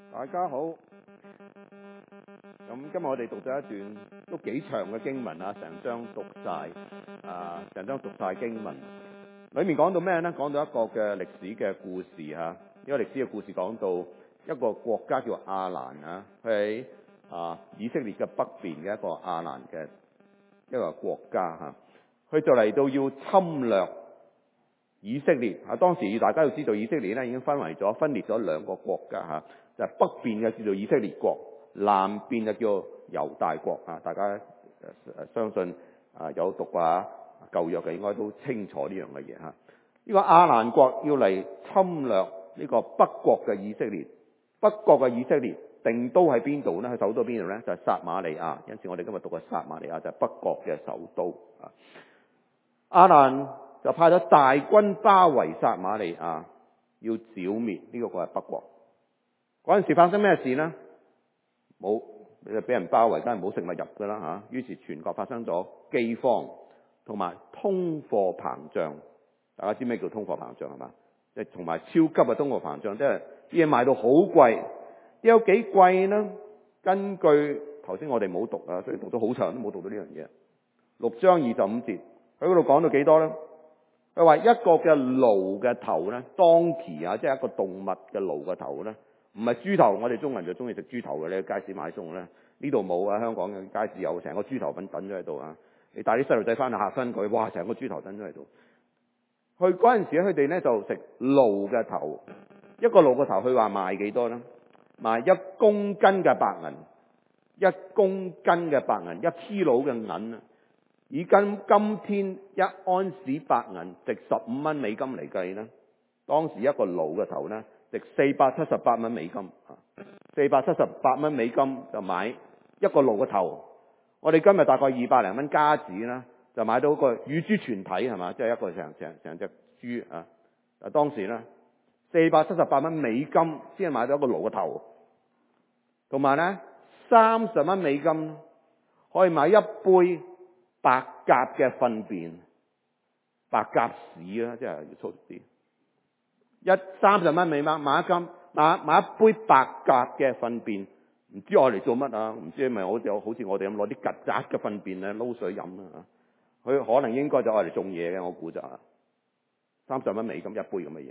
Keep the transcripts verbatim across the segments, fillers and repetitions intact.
大家好。咁今日我哋讀咗一段都幾長嘅經文啊，成章讀晒啊，成章讀晒經文。裏面講到咩呢？講到一個嘅歷史嘅故事吓。呢個歷史嘅故事講到一個國家叫亞蘭啊，佢喺啊以色列嘅北邊嘅一個亞蘭嘅一個國家吓，佢就嚟到要侵略以色列啊。當時大家要知道，以色列咧已經分為咗分裂咗兩個國家吓，就係北邊嘅叫做以色列國，南邊就叫猶大國啊。大家相信啊有讀啊舊約嘅應該都清楚呢樣嘅嘢吓。呢個亞蘭國要嚟侵略呢個北國嘅以色列，北國嘅以色列定都喺邊度呢？喺首都邊度呢？就係撒瑪利亞。因此我哋今日讀嘅撒瑪利亞就係北國嘅首都啊。亞蘭就派咗大軍包圍撒瑪利亞，要剿滅呢個個係北國。嗰陣時發生咩事呢？冇，你就俾人包圍，梗係冇食物入噶啦吓。於是全國發生咗饑荒同埋通貨膨脹。大家知咩叫通貨膨脹係嘛？即係同埋超級嘅通貨膨脹，即係啲嘢賣到好貴。有幾貴呢？根據頭先我哋冇讀啊，所以讀咗好長都冇讀到呢樣嘢。六章二十五節，喺嗰度講到幾多呢？佢話一個嘅驢嘅頭呢，當期啊，即係一個動物嘅驢嘅頭呢，唔係豬頭。我哋中國人就中意食豬頭嘅咧，街市買餸咧，呢度冇啊。香港嘅街市有成個豬頭品等咗喺度啊。你帶啲細路仔翻去嚇親佢，哇！成個豬頭等咗喺度。佢嗰陣時佢哋咧就食驢嘅頭，一個驢嘅頭，佢話賣幾多呢？賣一公斤嘅白銀，一公斤嘅白銀，一 kilo 嘅銀啊！以今今天一安士白銀值十五蚊美金嚟計呢，當時一個驢嘅頭呢值四百七十八蚊美金啊！四百七十八蚊美金就買一個驢嘅頭。我哋今日大概二百零蚊加紙啦，就買到個乳豬全體係嘛，即係一個成成成隻豬啊！啊，當時呢四百七十八蚊美金先係買到一個驢嘅頭，同埋呢三十蚊美金可以買一杯白鴿嘅糞便，白鴿屎啦，即係要粗啲。一三十蚊美金買一斤，買買一杯白鴿嘅糞便，唔知我嚟做乜啊？唔知係咪好似好似我哋咁攞啲曱甴嘅糞便咧撈水飲啊？佢可能應該就愛嚟種嘢嘅，我估就係三十蚊美金一杯咁嘅嘢。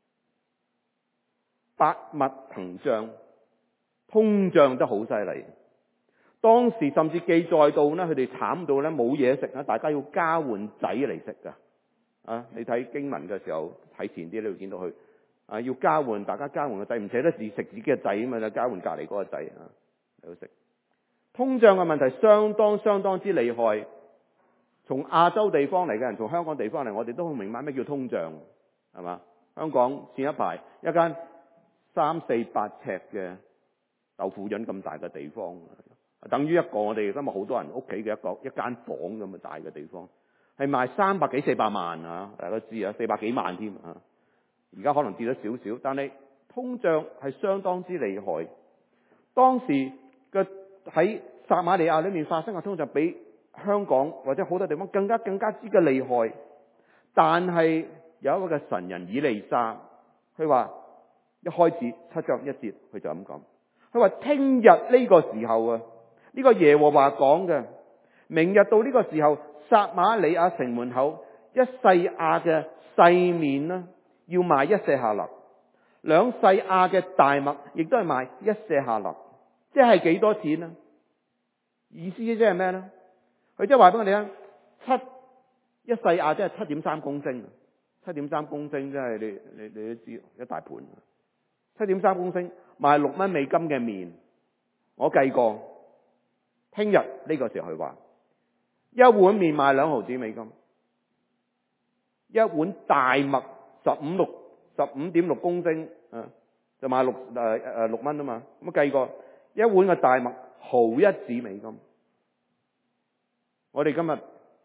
百物膨脹，通脹得好犀利。當時甚至記載到咧，佢哋慘到咧冇嘢食啊！大家要交換仔嚟食噶啊！你睇經文嘅時候睇前啲，你會見到佢啊，要交換，大家交換個仔，唔捨得自食自己嘅仔啊嘛，就交換隔離嗰個仔啊嚟食。通脹嘅問題相當相當之厲害。從亞洲地方嚟嘅人，從香港地方嚟，我哋都好明白咩叫通脹，係嘛？香港前一排一間三四百尺嘅豆腐潤咁大嘅地方，等於一個我哋今日好多人屋企嘅一個一間房咁嘅大嘅地方，係賣三百幾四百萬啊！大家都知啊，四百幾萬添啊！而家可能跌咗少少，但係通脹係相當之厲害。當時嘅喺撒瑪利亞裏面發生嘅通脹比香港或者好多地方更加更加之嘅厲害。但係有一個嘅神人以利沙，佢話一開始七章一節，佢就咁講，佢話聽日呢個時候啊，呢個耶和華講嘅，明日到呢個時候，撒瑪利亞城門口一細亞嘅細麵啦，要賣一舍客勒，兩細亞嘅大麥亦都係賣一舍客勒，即係幾多錢啊？意思即係咩呢？佢即係話俾我哋聽，七一細亞即係七點三公升，七點三公升即係你你你都知一大盤，七點三公升賣六蚊美金嘅麵，我計過，聽日呢個時候佢話一碗麵賣兩毫子美金，一碗大麥十五六十五點六公升啊，就賣六誒誒六蚊啊嘛，咁計過一碗嘅大麥毫一子美金。我哋今日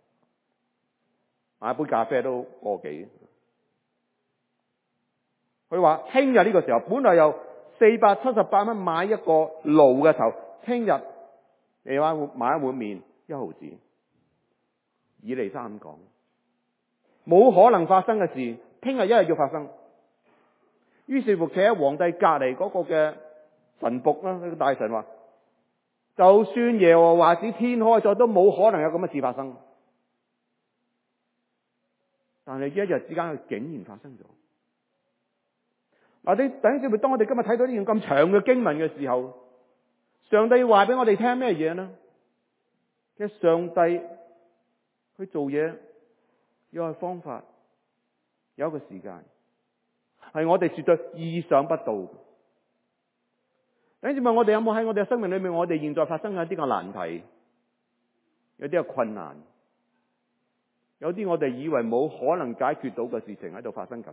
買杯咖啡都個幾。佢話聽日呢個時候，本來有四百七十八蚊買一個驢嘅頭，聽日你話買一碗麵一毫子。以利沙咁講，冇可能發生嘅事，聽日一日要發生。於是乎，企喺皇帝隔籬嗰個嘅神僕啦，呢個大臣話，就算耶和華使天開咗，都冇可能有咁嘅事發生。但係一日之間，佢竟然發生咗。嗱，你弟兄姊妹，當我哋今日睇到呢段咁長嘅經文嘅時候，上帝話俾我哋聽咩嘢呢？其實上帝去做嘢有個方法，有一個時間，係我哋絕對意想不到。弟兄姊妹，我哋有冇喺我哋嘅生命裏面，我哋現在發生緊啲個難題，有啲個困難，有啲我哋以為冇可能解決到嘅事情喺度發生緊。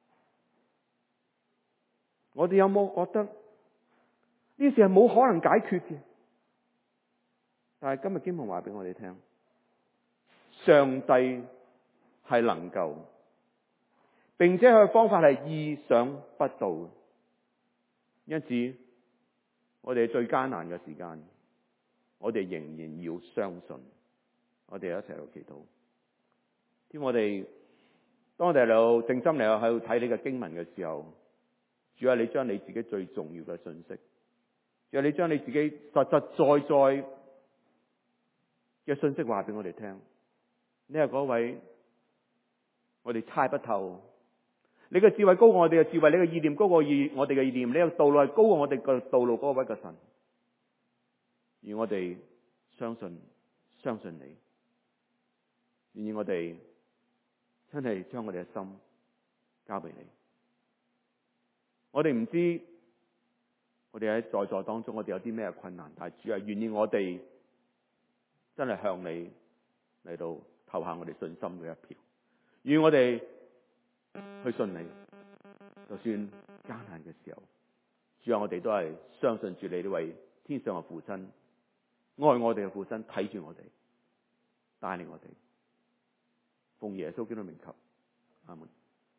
我哋有冇覺得呢事係冇可能解決嘅？但係今日經文話俾我哋聽，上帝係能夠，並且佢嘅方法係意想不到嘅。因此，我哋最艱難嘅時間，我哋仍然要相信。我哋一齊去祈禱。添我哋，當我哋嚟到靜心嚟到喺度睇呢個經文嘅時候，主啊，你將你自己最重要嘅信息，主啊，你將你自己實實在在嘅信息話俾我哋聽。你係嗰位我哋猜不透，你嘅智慧高過我哋嘅智慧，你嘅意念高過我哋嘅意念，你嘅道路係高過我哋嘅道路嗰位嘅神。而我哋相信，相信你，願意我哋真係將我哋嘅心交俾你。我哋唔知我哋喺在座當中，我哋有啲咩困難，但係主啊，願意我哋真係向你嚟到投下我哋信心嘅一票，願我哋去信你，就算艱難嘅時候，主啊，我哋都係相信住你呢位天上嘅父親，愛我哋嘅父親，睇住我哋，帶領我哋，奉耶穌基督名求，阿門。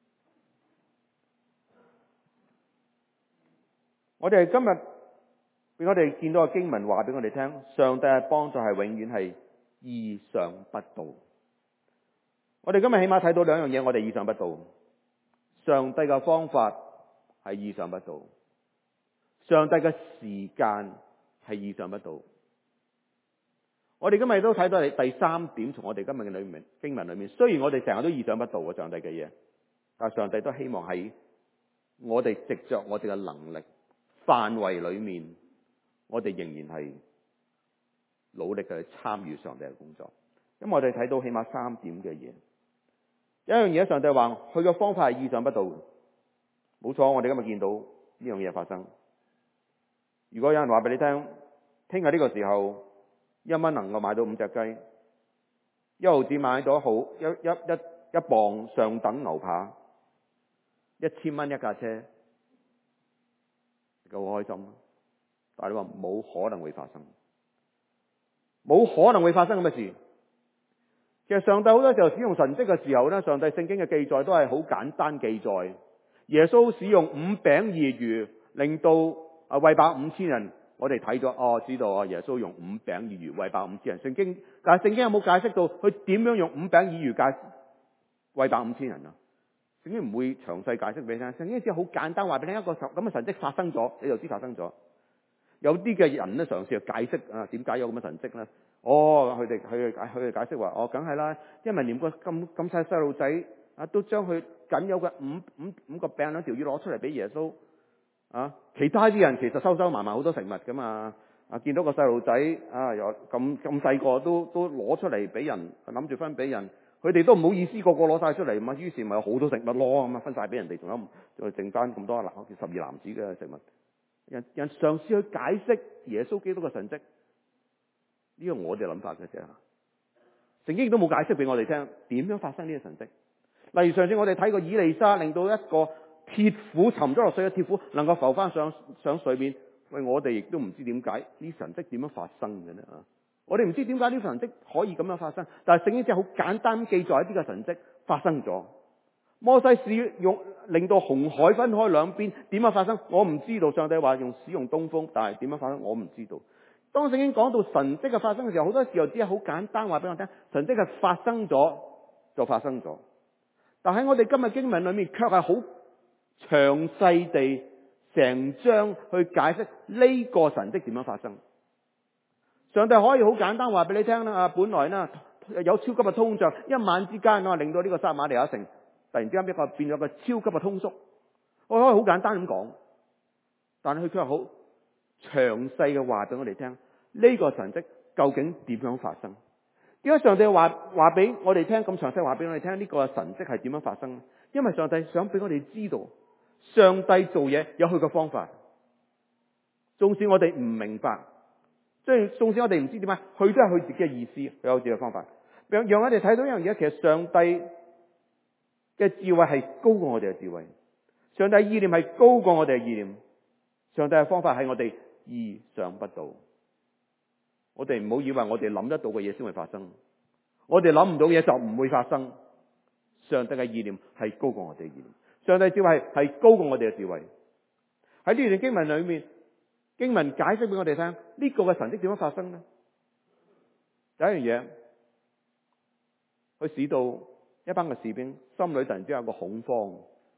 我哋今日俾我哋見到嘅經文話俾我哋聽，上帝嘅幫助係永遠係意想不到。我哋今日起碼睇到兩樣嘢，我哋意想不到。上帝嘅方法係意想不到，上帝嘅時間係意想不到。我哋今日都睇到第三點，從我哋今日嘅裏面經文裏面，雖然我哋成日都意想不到嘅上帝嘅嘢，但係上帝都希望喺我哋藉着我哋嘅能力範圍裏面，我哋仍然係努力嘅去參與上帝嘅工作。咁我哋睇到起碼三點嘅嘢。有一樣嘢，上帝話佢嘅方法係意想不到。冇錯，我哋今日見到呢樣嘢發生。如果有人話俾你聽，聽日呢個時候一蚊能夠買到五隻雞，一毫子買到好一一一一磅上等牛扒，一千蚊一架車，夠開心。但係你話冇可能會發生，冇可能會發生咁嘅事。其實上帝好多時候使用神蹟嘅時候咧，上帝聖經嘅記載都係好簡單記載。耶穌使用五餅二魚，令到啊餵飽五千人。我哋睇咗哦，知道啊，耶穌用五餅二魚餵飽五千人。聖經，但係聖經有冇解釋到佢點樣用五餅二魚解餵飽五千人啊？聖經唔會詳細解釋俾你聽。聖經只係好簡單話俾你聽，一個咁嘅神蹟發生咗，你就知發生咗。有啲嘅人咧嘗試去解釋啊，點解有咁嘅神蹟咧？哦，佢哋佢哋解佢哋解釋話，哦，梗係啦，因為連個咁咁細細路仔啊，都將佢僅有嘅五五五個餅兩條魚攞出嚟俾耶穌啊，其他啲人其實收收埋埋好多食物噶嘛，啊，見到個細路仔啊，又咁咁細個都都攞出嚟俾人，諗住分俾人，佢哋都唔好意思，個個攞晒出嚟嘛，於是咪有好多食物咯，咁啊分晒俾人哋，仲有再剩翻咁多嗱，好似十二籃子嘅食物。人人嘗試去解釋耶穌基督嘅神蹟，呢個我哋諗法嘅啫。聖經亦都冇解釋俾我哋聽點樣發生呢個神蹟。例如上次我哋睇過以利沙令到一個鐵釜沉咗落水嘅鐵釜能夠浮翻上上水面，喂，我哋亦都唔知點解呢神蹟點樣發生嘅呢？啊，我哋唔知點解呢個神蹟可以咁樣發生，但係聖經只係好簡單記載一啲嘅神蹟發生咗。摩西使用令到紅海分開兩邊，點樣發生？我唔知道。上帝話用使用東風，但係點樣發生？我唔知道。當聖經講到神蹟嘅發生嘅時候，好多時候只係好簡單話俾我聽，神蹟係發生咗就發生咗。但喺我哋今日經文裏面，卻係好詳細地成章去解釋呢個神蹟點樣發生。上帝可以好簡單話俾你聽啦，啊，本來呢有超級嘅通脹，一晚之間啊令到呢個撒瑪利亞城突然之間一個變咗個超級嘅通縮。我可以好簡單咁講，但係佢卻好詳細嘅話俾我哋聽，呢個神蹟究竟點樣發生？點解上帝話話俾我哋聽咁詳細話俾我哋聽呢個神蹟係點樣發生？因為上帝想俾我哋知道，上帝做嘢有佢嘅方法，縱使我哋唔明白，即係縱使我哋唔知點解，佢都係佢自己嘅意思，佢有自己嘅方法，讓讓我哋睇到一樣嘢，其實上帝嘅智慧係高過我哋嘅智慧，上帝意念係高過我哋嘅意念，上帝嘅方法係我哋意想不到。我哋唔好以為我哋諗得到嘅嘢先會發生，我哋諗唔到嘢就唔會發生。上帝嘅意念係高過我哋嘅意念，上帝智慧係高過我哋嘅智慧。喺呢段經文裏面，經文解釋俾我哋聽，呢個嘅神蹟點樣發生呢？第一樣嘢，佢使到一班嘅士兵心裏突然之間有個恐慌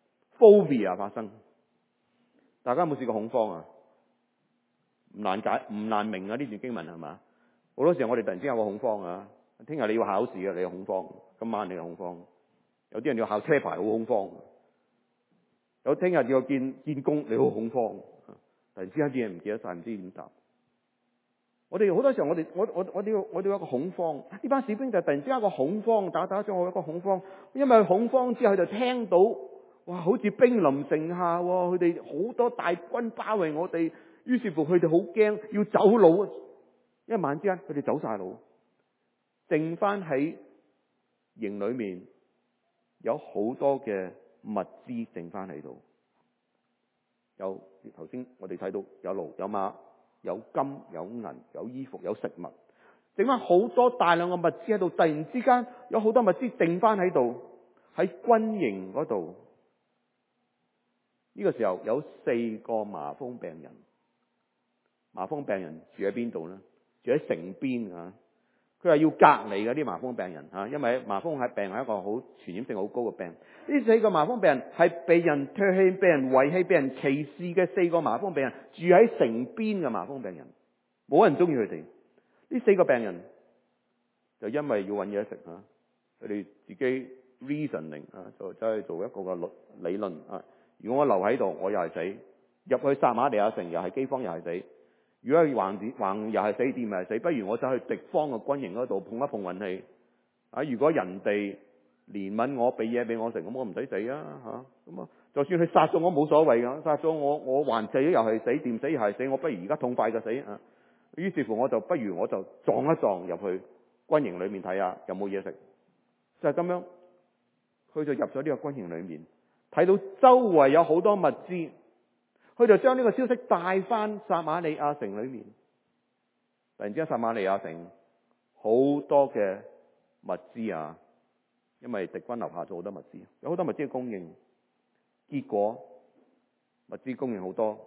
phobia 發生。大家有冇試過恐慌啊？唔難解，唔難明啊！呢段經文係嘛？好多時候我哋突然之間有個恐慌啊！聽日你要考試嘅，你有恐慌；今晚你有恐慌。有啲人要考車牌，好恐慌；有聽日要見見工，你好恐慌。突然之間啲嘢唔記得晒，唔知點答。我哋好多時候，我哋我我我哋我哋有一個恐慌。呢班士兵就突然之間有個恐慌，打打咗我一個恐慌。因為恐慌之後，佢就聽到哇，好似兵臨城下，佢哋好多大軍包圍我哋。於是乎，佢哋好驚，要走佬。一晚之間，佢哋走晒佬，剩翻喺營裏面有好多嘅物資剩翻喺度。有頭先我哋睇到有驢有馬有金有銀有衣服有食物，剩翻好多大量嘅物資喺度。突然之間有好多物資剩翻喺度，喺軍營嗰度。呢個時候有四個麻風病人。麻風病人住喺邊度呢？住喺城邊啊！佢話要隔離嗰啲麻風病人嚇，因為麻風係病係一個好傳染性好高嘅病。呢四個麻風病人係被人唾棄、被人遺棄、被人歧視嘅四個麻風病人，住喺城邊嘅麻風病人，冇人中意佢哋。呢四個病人就因為要揾嘢食嚇，佢哋自己 reasoning 啊，就走去做一個個理論啊。如果我留喺度，我又係死；入去撒瑪利亞城又係饑荒，又係死。如果橫掂橫又係死，掂又係死，不如我走去敵方嘅軍營嗰度碰一碰運氣啊！如果人哋憐憫我，俾嘢俾我食，咁我唔使死啊嚇！咁啊，就算佢殺咗我冇所謂噶，殺咗我我還死又係死，掂死又係死，我不如而家痛快嘅死啊！於是乎我就不如我就撞一撞入去軍營裏面睇下有冇嘢食，就係咁樣，佢就入咗呢個軍營裏面，睇到周圍有好多物資。佢就將呢個消息帶翻撒瑪利亞城裏面。突然之間，撒瑪利亞城好多嘅物資啊，因為敵軍留下咗好多物資，有好多物資嘅供應。結果物資供應好多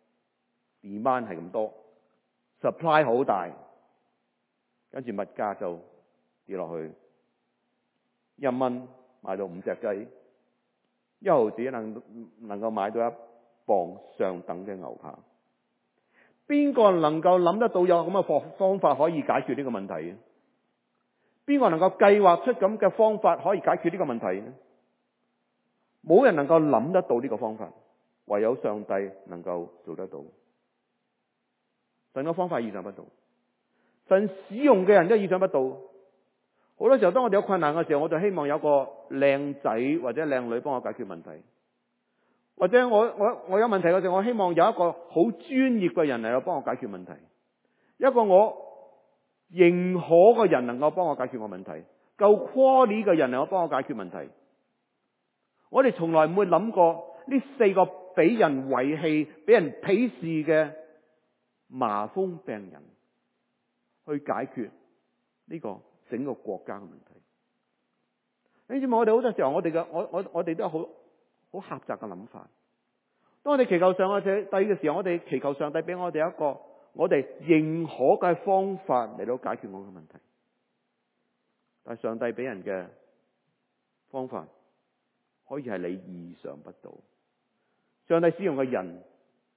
，demand 係咁多 ，supply 好大，跟住物價就跌落去，一蚊買到五隻雞，一毫子能能夠買到一磅上等嘅牛扒。邊個能夠諗得到有咁嘅方方法可以解決呢個問題？邊個能夠計劃出咁嘅方法可以解決呢個問題？冇人能夠諗得到呢個方法，唯有上帝能夠做得到。神嘅方法意想不到，神使用嘅人都意想不到。好多時候當我哋有困難嘅時候，我就希望有個靚仔或者靚女幫我解決問題。或者我我我有問題嘅時候，我希望有一個好專業嘅人嚟到幫我解決問題，一個我認可嘅人能夠幫我解決我問題，夠 quality 嘅人能夠幫我解決問題。我哋從來唔會諗過呢四個俾人遺棄、俾人鄙視嘅麻風病人去解決呢個整個國家嘅問題。你知唔知我哋好多時候，我哋嘅我我我哋都有好好狹窄嘅諗法。當我哋祈求上帝嘅時候，我哋祈求上帝俾我哋一個我哋認可嘅方法嚟到解決我嘅問題。但係上帝俾人嘅方法可以係你意想不到。上帝使用嘅人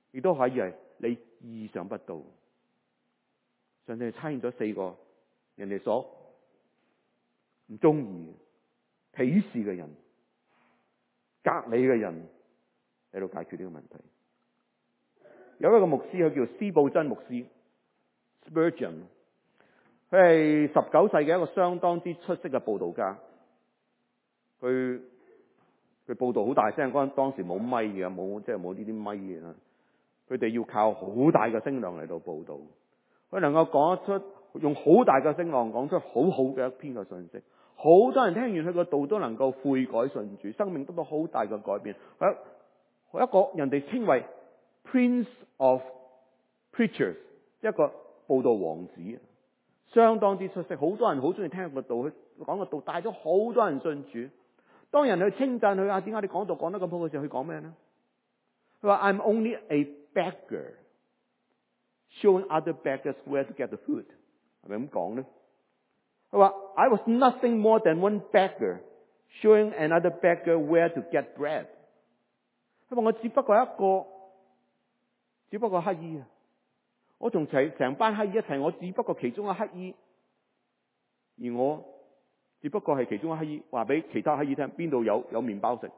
亦都可以係你意想不到。上帝差遣咗四個人哋所唔中意、鄙視嘅人、隔離嘅人喺度解決呢個問題。有一個牧師，佢叫司布真牧師 Spurgeon， 佢係十九世嘅一個相當之出色嘅佈道家。佢佢佈道好大聲，嗰陣當時冇咪嘅，冇即係冇呢啲咪嘅。佢哋要靠好大嘅聲量嚟到佈道，佢能夠講得出用好大嘅聲浪講出好好嘅一篇嘅信息。好多人聽完佢個道都能夠悔改信主，生命得到好大嘅改變。佢一個人哋稱為 Prince of Preachers， 一個佈道王子，相當之出色。好多人好中意聽佢個道，佢講個道帶咗好多人信主。當人去稱讚佢啊，點解你講道講得咁好嘅時候，佢講咩呢？佢話 I'm only a beggar showing other beggars where to get the food， 係咪咁講呢？佢話 I was nothing more than one beggar showing another beggar where to get bread。佢話我只不過係一個，只不過乞衣啊！我同齊成班乞衣一齊，我只不過其中一個乞衣，而我只不過係其中一個乞衣，話俾其他乞衣聽邊度有有麵包食。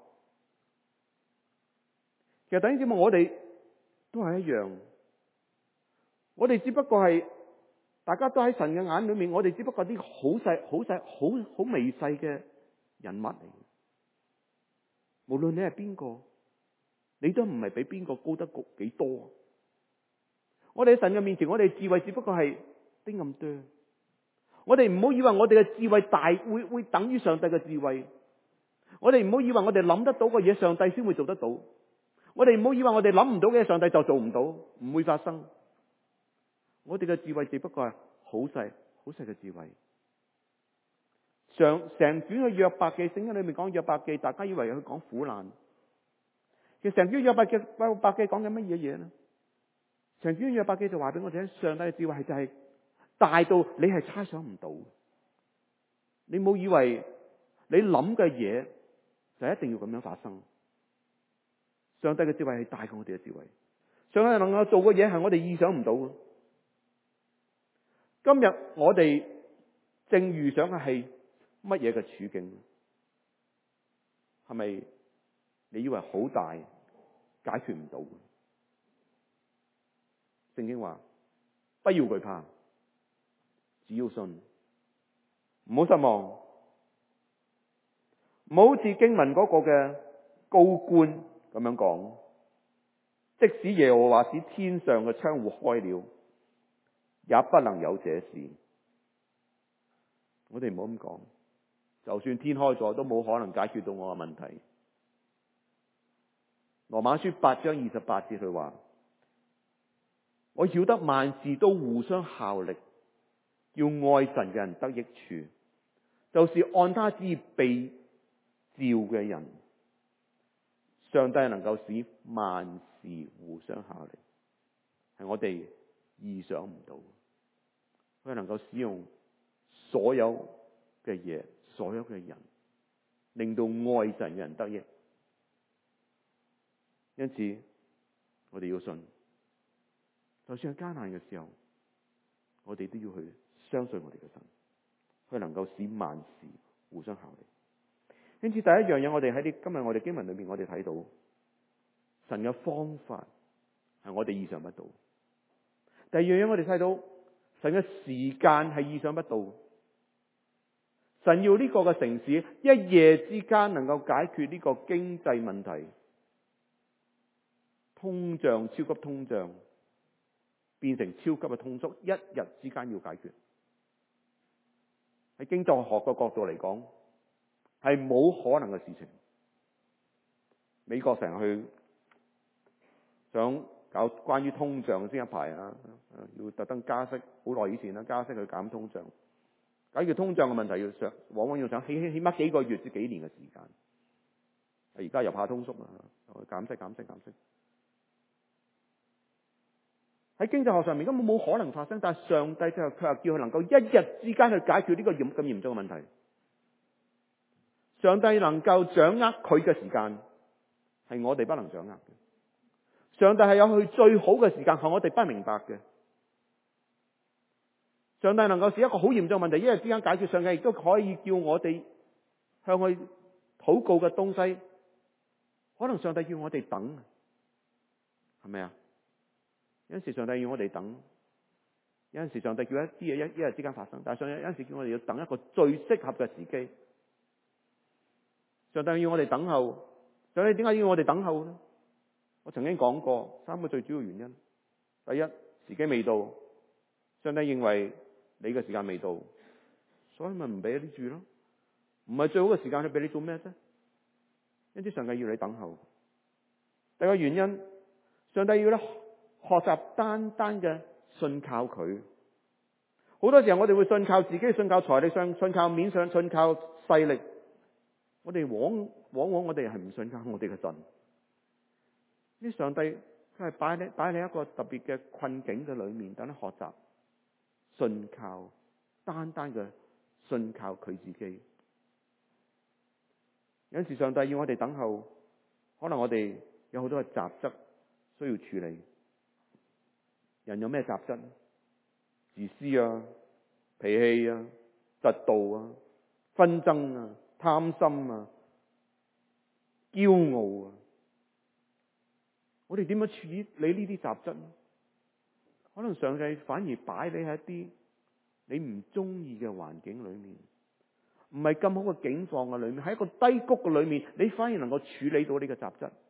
其實弟兄姊妹，我哋都係一樣，我哋只不過係大家都喺神嘅眼裏面，我哋只不過啲好細、好細、好好微細嘅人物嚟。無論你係邊個，你都唔係比邊個高得過幾多。我哋喺神嘅面前，我哋智慧只不過係丁咁多。我哋唔好以為我哋嘅智慧大會會等於上帝嘅智慧。我哋唔好以為我哋諗得到嘅嘢，上帝先會做得到。我哋唔好以為我哋諗唔到嘅嘢，上帝就做唔到，唔會發生。我哋嘅智慧只不過係好細、好細嘅智慧。上成卷嘅約伯記，聖經裏面講約伯記，大家以為佢講苦難，其實成卷約伯記約伯記講緊乜嘢嘢呢？成卷約伯記就話俾我哋聽，上帝嘅智慧係就係大到你係猜想唔到。你冇以為你諗嘅嘢就一定要咁樣發生。上帝嘅智慧係大過我哋嘅智慧，上帝能夠做嘅嘢係我哋意想唔到嘅。今日我哋正遇上嘅係乜嘢嘅處境？係咪你以為好大解決唔到？聖經話不要懼怕，只要信，唔好失望，唔好似經文嗰個嘅高官咁樣講，即使耶和華使天上嘅窗戶開了，也不能有這事。我哋唔好咁講，就算天開咗，都冇可能解決到我嘅問題。羅馬書八章二十八節佢話：我曉得萬事都互相效力，要愛神嘅人得益處，就是按他旨意被召嘅人。上帝能夠使萬事互相效力，係我哋意想唔到。佢能夠使用所有嘅嘢，所有嘅人，令到愛神嘅人得益。因此，我哋要信，就算係艱難嘅時候，我哋都要去相信我哋嘅神，佢能夠使萬事互相效力。因此，第一樣嘢，我哋喺啲今日我哋經文裏面，我哋睇到神嘅方法係我哋意想不到。第二樣嘢，我哋睇到神嘅時間係意想不到。神要呢個嘅城市一夜之間能夠解決呢個經濟問題，通脹超級通脹變成超級嘅通縮，一日之間要解決。喺經濟學嘅角度嚟講，係冇可能嘅事情。美國成日去想搞關於通脹先一排啊，要特登加息，好耐以前啦，加息去減通脹。解決通脹嘅問題要想，往往要想起起起碼幾個月至幾年嘅時間。而家又怕通縮啊，減息減息減息。喺經濟學上面根本冇可能發生，但係上帝就佢話叫佢能夠一日之間去解決呢個嚴咁嚴重嘅問題。上帝能夠掌握佢嘅時間，係我哋不能掌握嘅。 上帝係有佢最好嘅時間，係我哋不明白嘅。上帝能夠使一個好嚴重嘅問題一日之間解決，上帝亦都可以叫我哋向佢禱告嘅東西，可能上帝叫我哋等，係咪啊？有陣時上帝要我哋等，有陣時上帝叫一啲嘢一一日之間發生，但係上帝有陣時叫我哋要等一個最適合嘅時機。上帝要我哋等候，上帝點解要我哋等候呢？我曾經講過三個最主要原因。第一，時機未到，上帝認為你嘅時間未到，所以咪唔俾你住咯。唔係最好嘅時間，去俾你做咩啫？因此上帝要你等候。第二個原因，上帝要你學習單單嘅信靠佢。好多時候我哋會信靠自己，信靠財力上，信靠面上，信靠勢力。我哋往往往我哋係唔信靠我哋嘅神。呢上帝佢係擺你擺你一個特別嘅困境嘅裏面，等你學習信靠，單單嘅信靠佢自己。有陣時上帝要我哋等候，可能我哋有好多嘅雜質需要處理。人有咩雜質？自私啊、脾氣啊、嫉妒啊、紛爭啊、貪心啊、驕傲啊。我哋點樣處理呢啲雜質？可能上帝反而擺你喺一啲你唔中意嘅環境裏面，唔係咁好嘅境況嘅裏面，喺一個低谷嘅裏面，你反而能夠處理到呢個雜質。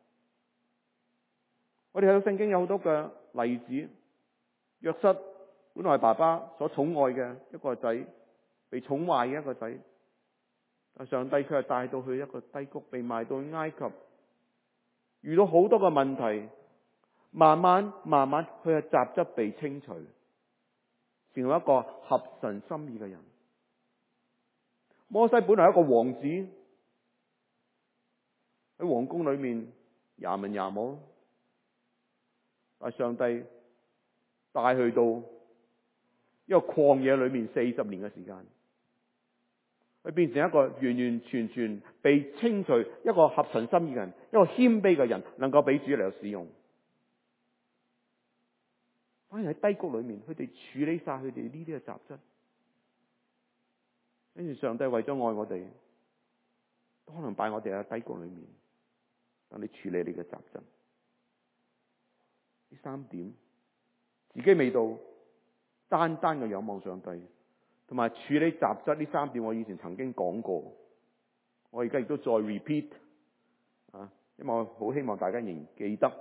我哋睇到聖經有好多嘅例子，約瑟本來係爸爸所寵愛嘅一個仔，被寵壞嘅一個仔，但上帝卻係帶到去一個低谷，被賣到去埃及，遇到好多嘅問題，慢慢慢慢佢嘅雜質被清除，成為一個合神心意嘅人。摩西本來係一個王子，喺皇宮裏面廿文廿武，但上帝帶去到一個曠野裏面四十年嘅時間，佢變成一個完完全全被清除，一個合神心意嘅人，一個謙卑嘅人，能夠俾主嚟使用。反而喺低谷裏面，佢哋處理晒佢哋呢啲嘅雜質。跟住上帝為咗愛我哋，都可能擺我哋喺低谷裏面，等你處理你嘅雜質。呢三點，時機未到，單單嘅仰望上帝，同埋處理雜質，呢三點我以前曾經講過，我而家亦都再 repeat 啊，因為我好希望大家仍然記得，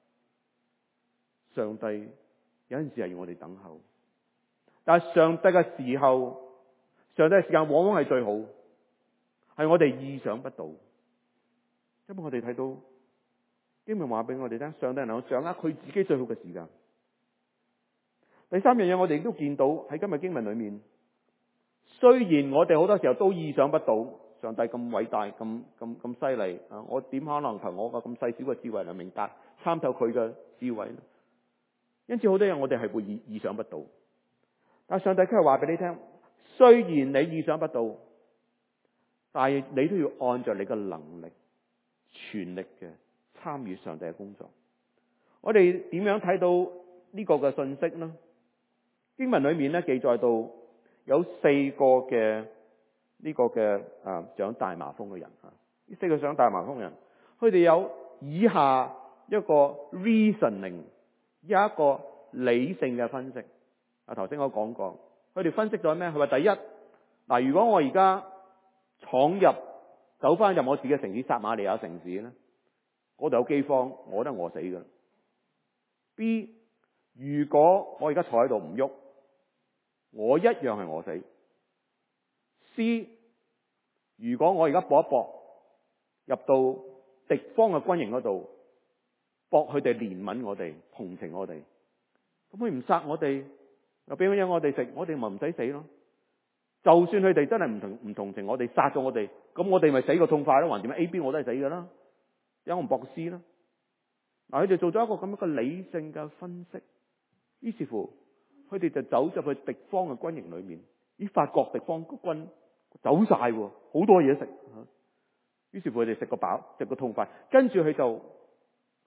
上帝有陣時係要我哋等候，但係上帝嘅時候，上帝嘅時間往往係最好，係我哋意想不到。因為我哋睇到經文話俾我哋聽，上帝能夠掌握佢自己最好嘅時間。第三樣嘢，我哋亦都見到喺今日經文裏面，雖然我哋好多時候都意想不到上帝咁偉大、咁咁咁犀利啊！我點可能憑我個咁細小嘅智慧嚟明白參透佢嘅智慧呢？因此好多嘢我哋係會意意想不到，但係上帝卻係話俾你聽，雖然你意想不到，但係你都要按照你嘅能力，全力嘅參與上帝嘅工作。我哋點樣睇到呢個嘅信息呢？經文裏面咧記載到有四個嘅呢個嘅啊長大麻風嘅人啊，呢四個長大麻風嘅人，佢哋有以下一個 reasoning， 有一個理性嘅分析。啊，頭先我講過，佢哋分析咗咩？佢話第一，嗱，如果我而家闖入走翻入我自己嘅城市撒瑪利亞城市咧，嗰度有饑荒，我都係餓死噶。B， 如果我而家坐喺度唔喐，我一樣係餓死。C， 如果我而家搏一搏入到敵方嘅軍營嗰度，搏佢哋憐憫我哋，同情我哋，咁佢唔殺我哋，又俾乜嘢我哋食，我哋咪唔使死咯。就算佢哋真係唔同唔同情我哋，殺咗我哋，咁我哋咪死個痛快咯。還點樣 A、B 我都係死噶啦，有我唔搏 C 啦。嗱，佢哋做咗一個咁樣嘅理性嘅分析，於是乎佢哋就走入去敵方嘅軍營裏面，咦，發覺敵方軍走晒，好多嘢食。於是乎佢哋食個飽，食個痛快，跟住佢就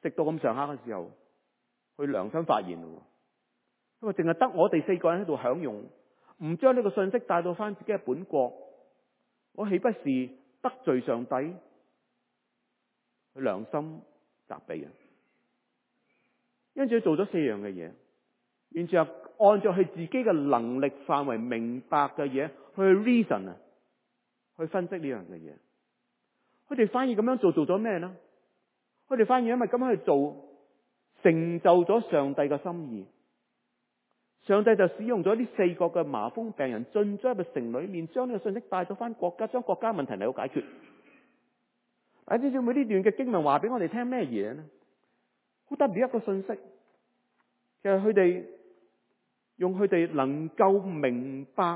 食到咁上下嘅時候，佢良心發現咯，因為淨係得我哋四個人喺度享用，唔將呢個信息帶到翻自己嘅本國，我豈不是得罪上帝？佢良心責備啊！因此佢做咗四樣嘅嘢，完全係按照佢自己嘅能力範圍明白嘅嘢去 reason 啊，去分析呢樣嘅嘢。佢哋反而咁樣做，做咗咩呢？佢哋反而因為咁樣去做，成就咗上帝嘅心意。上帝就使用咗呢四個嘅麻風病人進咗入去城裏面，將呢個信息帶咗翻國家，將國家問題嚟到解決。嗱，知唔知每呢段嘅經文話俾我哋聽咩嘢呢？好特別一個信息，其實佢哋用佢哋能夠明白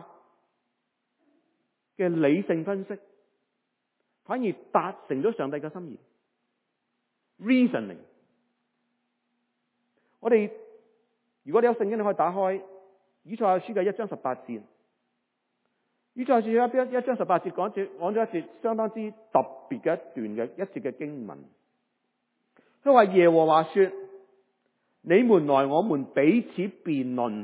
嘅理性分析，反而達成咗上帝嘅心意。Reasoning， 我哋如果你有聖經，你可以打開以賽亞書嘅一章十八節。以賽亞書一一章十八節講住講咗一節相當之特別嘅一段嘅一節嘅經文。佢話耶和華說：你們來，我們彼此辯論。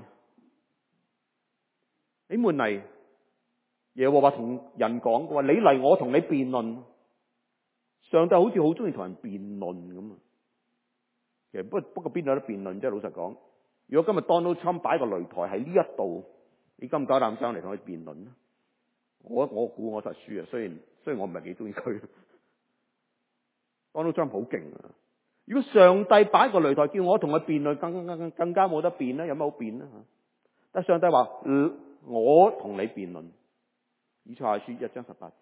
你們嚟，耶和華同人講嘅話，你嚟，我同你辯論。上帝好似好中意同人辯論咁啊！其實不不過邊有得辯論啫？老實講，如果今日 Donald Trump 擺個擂台喺呢一度，你敢唔夠膽上嚟同佢辯論咧？我我估我實輸啊！雖然雖然我唔係幾中意佢，Donald Trump 好勁啊！如果上帝擺個擂台叫我同佢辯論，更更更更加冇得辯啦，有乜好辯啦吓？但上帝話：我同你辯論。以賽亞書一章十八節。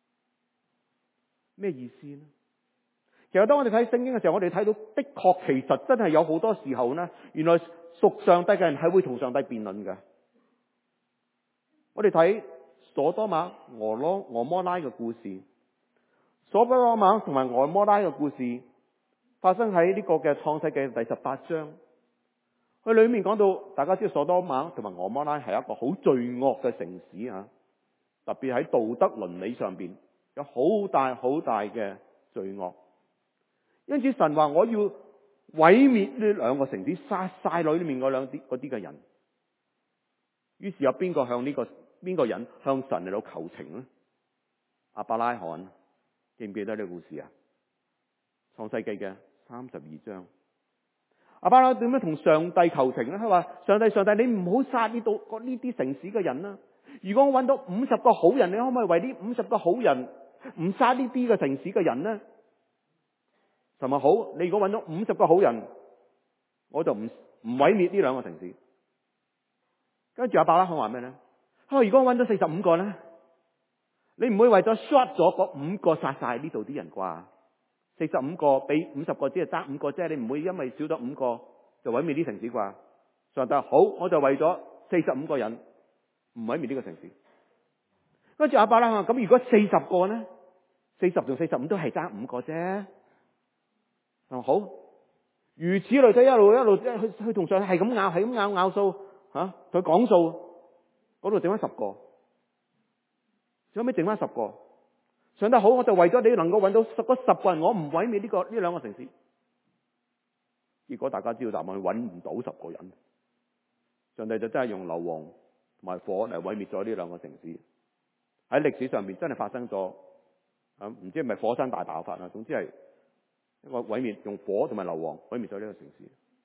咩意思呢？其實當我哋睇聖經嘅時候，我哋睇到的確其實真係有好多時候呢，原來屬上帝嘅人係會同上帝辯論嘅。我哋睇所多瑪、俄羅、俄摩拉嘅故事，所多瑪同埋俄摩拉嘅故事發生喺呢個嘅創世記第十八章。佢裏面講到，大家知道所多瑪同埋俄摩拉係一個好罪惡嘅城市啊，特別喺道德倫理上邊。有好大好大嘅罪惡，因此神話我要毀滅呢兩個城市，殺晒裏面嗰兩啲嗰啲嘅人。於是有邊個向呢個邊個人向神嚟到求情咧？亞伯拉罕，記唔記得呢個故事啊？創世記嘅三十二章，亞伯拉罕點樣同上帝求情咧？佢話：上帝，上帝，你唔好殺呢度呢啲城市嘅人啦！如果我揾到五十個好人，你可唔可以為呢五十個好人唔殺呢啲嘅城市嘅人呢？神話好，你如果揾到五十個好人，我就唔唔毀滅呢兩個城市。跟住亞伯拉罕話咩咧？佢話如果我揾到四十五個咧，你唔會為咗 short 咗嗰五個殺晒呢度啲人啩？四十五個比五十個只係爭五個啫，你唔會因為少咗五個就毀滅啲城市啩？上帝話好，我就為咗四十五個人唔毀滅呢個城市。跟住亞伯拉罕話：咁如果四十個咧？四十同四十五都係爭五個啫。哦，好，如此類推，一路一路去去同上帝係咁拗，係咁拗拗數吓，佢講數，嗰度剩翻十個，最後尾剩翻十個。上帝好，我就為咗你能夠揾到十個十個人，我唔毀滅呢個呢兩個城市。結果大家知道答案，揾唔到十個人，上帝就真係用硫磺同埋火嚟毀滅咗呢兩個城市。喺歷史上面真係發生咗。啊，唔知係咪火山大爆發啊？總之係一個毀滅，用火同埋硫磺毀滅咗呢個城市。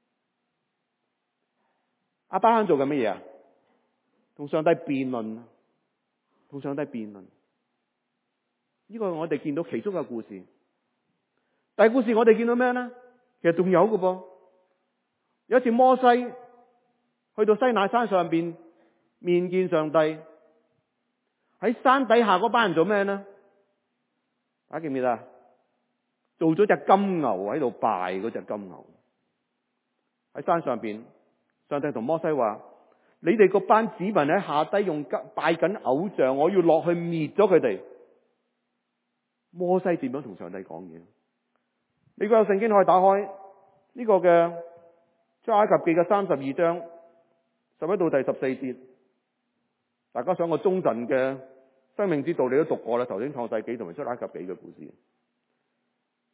亞伯拉罕做緊乜嘢啊？同上帝辯論，同上帝辯論。呢個我哋見到其中嘅故事。第二故事我哋見到咩咧？其實仲有嘅噃。有一次摩西去到西乃山上邊面見上帝，喺山底下嗰班人做咩咧？大家記唔記得啊？做咗隻金牛喺度拜嗰隻金牛，喺山上邊，上帝同摩西話：你哋個班子民喺下低用拜緊偶像，我要落去滅咗佢哋。摩西點樣同上帝講嘢？你個有聖經可以打開呢個嘅出埃及記嘅三十二章十一到第十四節。大家想個忠臣嘅生命之道，你都讀過啦。頭先創世紀同埋出埃及記嘅故事，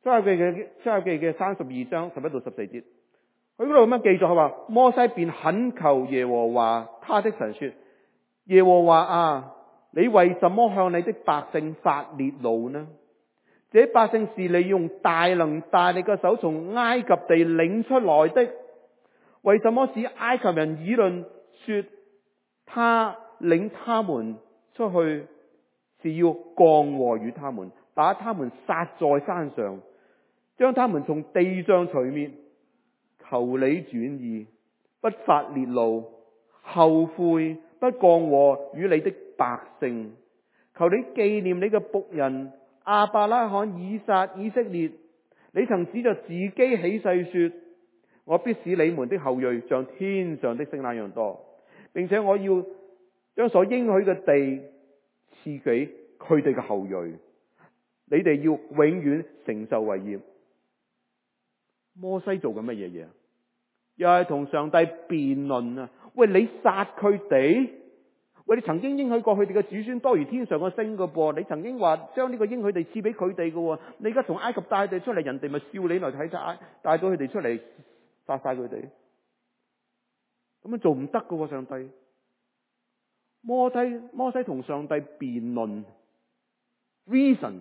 出埃及嘅出埃及嘅三十二章十一到十四節，佢嗰度咁樣記載，佢話摩西便懇求耶和華他的神說：耶和華啊，你為什麼向你的百姓發烈怒呢？這百姓是你用大能大力嘅手從埃及地領出來的，為什麼使埃及人議論說他領他們出去是要降禍與他們，把他們殺在山上，將他們從地上除滅？求你轉意，不發烈怒，後悔，不降禍與你的百姓。求你紀念你嘅僕人亞伯拉罕、以撒、以色列。你曾指着自己起誓說：我必使你們的後裔像天上的星那樣多，並且我要將所應許嘅地賜給佢哋嘅後裔，你哋要永遠承受為業。摩西做緊乜嘢嘢？又係同上帝辯論啊！喂，你殺佢哋？喂，你曾經應許過佢哋嘅子孫多如天上嘅星㗎噃？你曾經話將呢個應許地賜俾佢哋㗎？你而家從埃及帶佢哋出嚟，人哋咪笑你嚟睇晒，帶到佢哋出嚟殺晒佢哋？咁樣做唔得㗎，上帝。摩西摩西同上帝辯論 reason，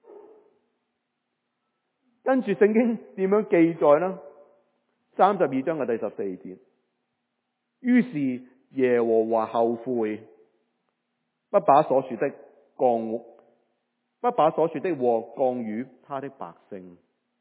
跟住聖經點樣記載呢？三十二章嘅第十四節，於是耶和華後悔，不把所說的降，不把所說的禍降於他的百姓。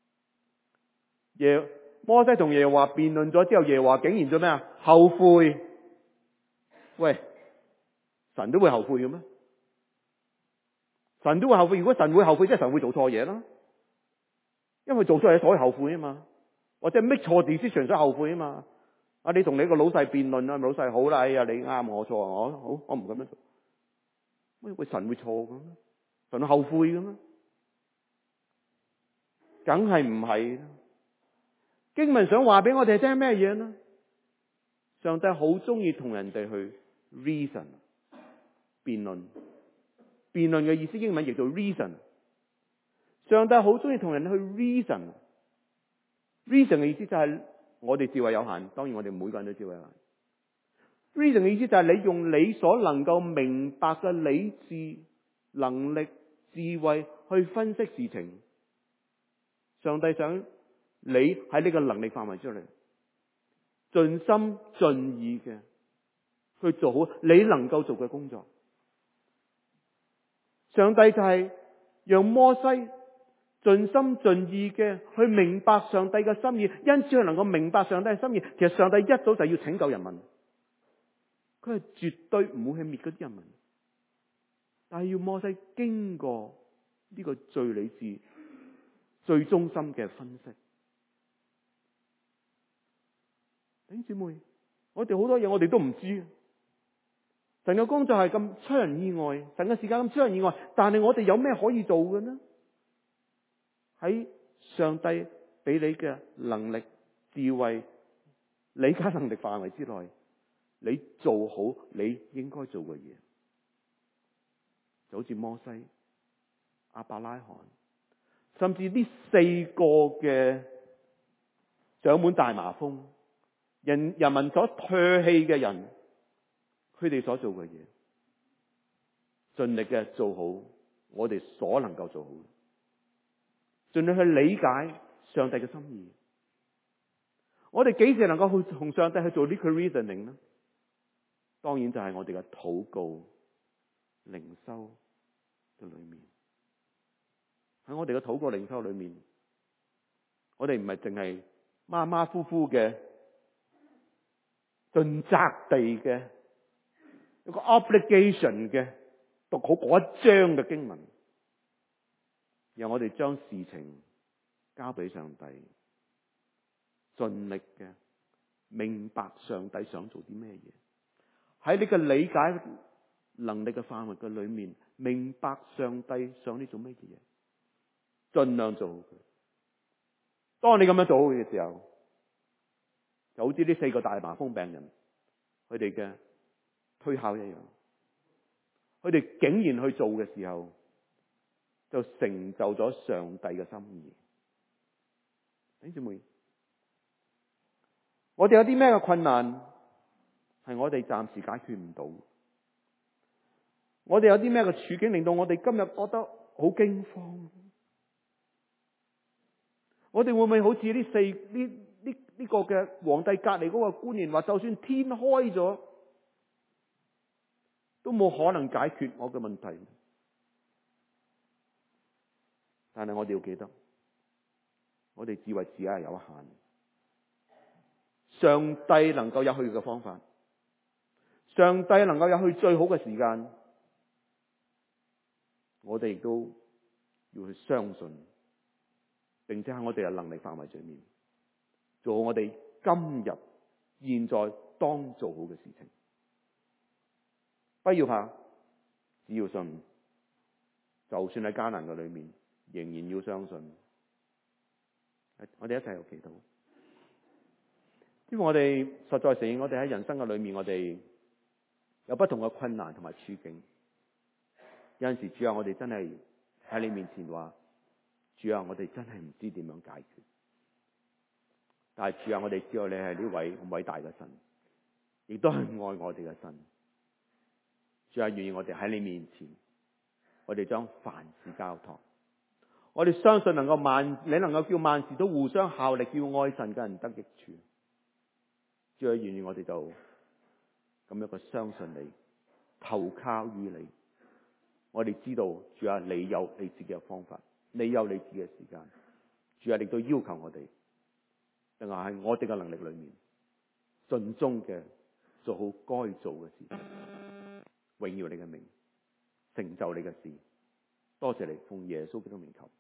耶摩西同耶和華辯論咗之後，耶和華竟然做咩啊？後悔。喂，神都會後悔嘅咩？神都會後悔。如果神會後悔，即係神會做錯嘢啦。因為做錯嘢所以後悔啊嘛。或者 make 錯 decision 所以後悔啊嘛。啊，你同你個老細辯論啊，老細好啦，哎呀，你啱我錯，我好我唔咁樣做。喂喂，神會錯嘅咩？神會後悔嘅咩？梗係唔係啦。經文想話俾我哋聽咩嘢呢？上帝好中意同人哋去 reason 辯論，辯論嘅意思英文譯做 reason。上帝好中意同人去 reason。reason 嘅意思就係我哋智慧有限，當然我哋每個人都智慧有限。reason 嘅意思就係你用你所能夠明白嘅理智、能力、智慧去分析事情。上帝想你喺呢個能力範圍之內，盡心盡意嘅去做好你能夠做嘅工作。上帝就係讓摩西盡心盡意嘅去明白上帝嘅心意，因此佢能夠明白上帝嘅心意。其實上帝一早就要拯救人民，佢係絕對唔會去滅嗰啲人民，但係要摩西經過呢個最理智、最忠心嘅分析。弟兄姊妹，我哋好多嘢我哋都唔知。神嘅工作係咁出人意外，神嘅時間咁出人意外，但係我哋有咩可以做嘅呢？喺上帝俾你嘅能力、智慧、理解能力範圍之內，你做好你應該做嘅嘢，就好似摩西、亞伯拉罕，甚至呢四個嘅長滿大麻風、人人民所唾棄嘅人，佢哋所做嘅嘢，盡力嘅做好我哋所能夠做好，盡力去理解上帝嘅心意。我哋幾時能夠去同上帝去做呢個 reasoning 呢？當然就係我哋嘅禱告、靈修嘅裏面。喺我哋嘅禱告、靈修裏面，我哋唔係淨係馬馬虎虎嘅盡責地嘅一個 obligation 嘅讀好嗰一章嘅經文，讓我哋將事情交俾上帝，盡力嘅明白上帝想做啲咩嘢，喺你嘅理解能力嘅範圍嘅裏面，明白上帝想你做咩嘢，盡量做好佢。當你咁樣做好嘅時候，就好似呢四個大麻風病人佢哋嘅推敲一樣，佢哋竟然去做嘅時候，就成就咗上帝嘅心意。 弟兄姊妹，我哋有啲咩嘅困難係我哋暫時解決唔到？我哋有啲咩嘅處境令到我哋今日覺得好驚慌？我哋會唔會好似呢四呢呢呢個嘅皇帝隔籬嗰個官員話，就算天開咗，都冇可能解決我嘅問題？但係我哋要記得，我哋智慧自己係有限，上帝能夠有佢嘅方法，上帝能夠有佢最好嘅時間，我哋亦都要去相信，並且喺我哋嘅能力範圍上面做好我哋今日現在當做好嘅事情。不要怕，只要信，就算喺艱難嘅裏面，仍然要相信。我哋一齊去祈禱，因為我哋實在承認，我哋喺人生嘅裏面，我哋有不同嘅困難同埋處境。有陣時，主啊，我哋真係喺你面前話，主啊，我哋真係唔知點樣解決。但係主啊，我哋知道你係呢位咁偉大嘅神，亦都係愛我哋嘅神。主啊，願意我哋喺你面前，我哋將凡事交託。我哋相信能夠萬，你能夠叫萬事都互相效力，叫愛神嘅人得益處。主啊，願意我哋就咁樣嘅相信你，投靠於你。我哋知道，主啊，你有你自己嘅方法，你有你自己嘅時間。主啊，你都要求我哋，定係喺我哋嘅能力裏面，盡忠嘅做好該做嘅事情，榮耀你嘅名，成就你嘅事。多謝你，奉耶穌基督名求。